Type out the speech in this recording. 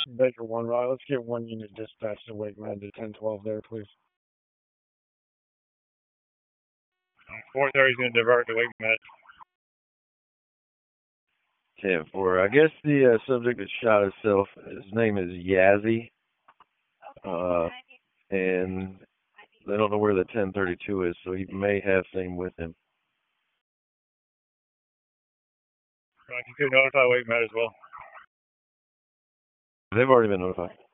Baker 1, Raleigh. Let's get one unit dispatched to Wake Med to 1012 there, please. 430 is going to divert to Wake Med. 10-4. I guess the subject that shot himself, his name is Yazzie, and they don't know where the 1032 is, so he may have thing with him. You could notify Wake Med as well. They've already been notified.